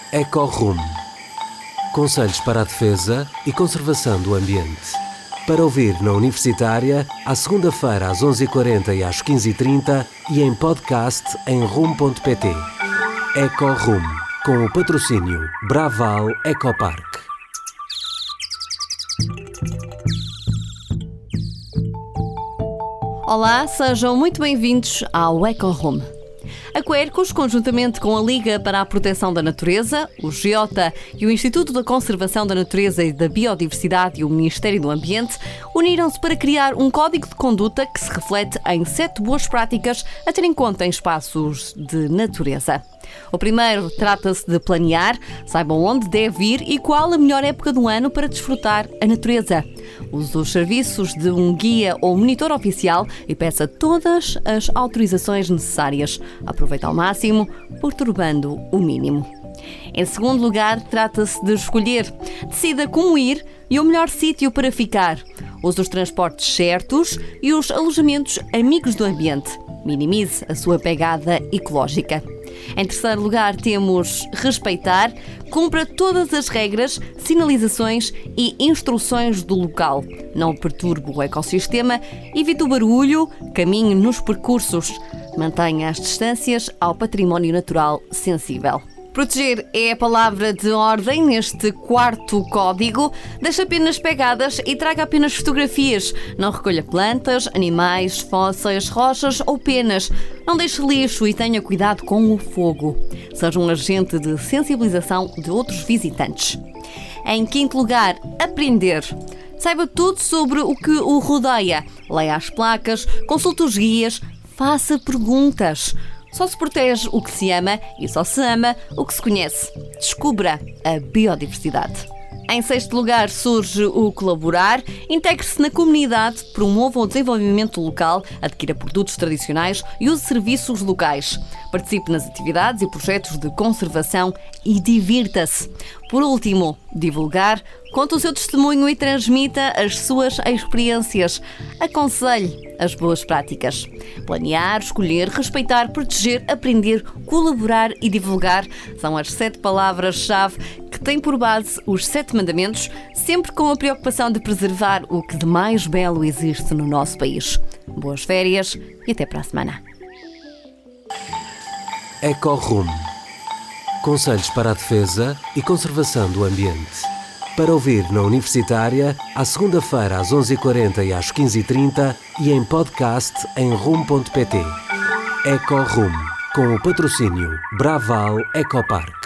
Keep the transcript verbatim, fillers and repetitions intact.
Ecorum. Conselhos para a defesa e conservação do ambiente. Para ouvir na Universitária, à segunda-feira às onze e quarenta e às quinze e trinta e em podcast em rum ponto pt. Ecorum, com o patrocínio Braval Ecopark. Olá, sejam muito bem-vindos ao Ecorum. A Quercus, conjuntamente com a Liga para a Proteção da Natureza, o GEOTA e o Instituto da Conservação da Natureza e da Biodiversidade e o Ministério do Ambiente, uniram-se para criar um código de conduta que se reflete em sete boas práticas a ter em conta em espaços de natureza. O primeiro trata-se de planear, saibam onde deve ir e qual a melhor época do ano para desfrutar a natureza. Use os serviços de um guia ou monitor oficial e peça todas as autorizações necessárias. Aproveite ao máximo, perturbando o mínimo. Em segundo lugar, trata-se de escolher. Decida como ir e o melhor sítio para ficar. Use os transportes certos e os alojamentos amigos do ambiente. Minimize a sua pegada ecológica. Em terceiro lugar, temos respeitar, cumpra todas as regras, sinalizações e instruções do local. Não perturbe o ecossistema, evite o barulho, caminhe nos percursos, mantenha as distâncias ao património natural sensível. Proteger é a palavra de ordem neste quarto código. Deixe apenas pegadas e traga apenas fotografias. Não recolha plantas, animais, fósseis, rochas ou penas. Não deixe lixo e tenha cuidado com o fogo. Seja um agente de sensibilização de outros visitantes. Em quinto lugar, aprender. Saiba tudo sobre o que o rodeia. Leia as placas, consulte os guias, faça perguntas. Só se protege o que se ama e só se ama o que se conhece. Descubra a biodiversidade. Em sexto lugar, surge o colaborar. Integre-se na comunidade, promova o desenvolvimento local, adquira produtos tradicionais e use serviços locais. Participe nas atividades e projetos de conservação e divirta-se. Por último, divulgar. Conte o seu testemunho e transmita as suas experiências. Aconselhe as boas práticas. Planear, escolher, respeitar, proteger, aprender, colaborar e divulgar são as sete palavras-chave que têm por base os sete mandamentos, sempre com a preocupação de preservar o que de mais belo existe no nosso país. Boas férias e até para a semana. Ecorum. Conselhos para a defesa e conservação do ambiente. Para ouvir na Universitária, à segunda-feira às onze e quarenta e às quinze e trinta e em podcast em rum ponto pt. Ecorum, com o patrocínio Braval Ecopark.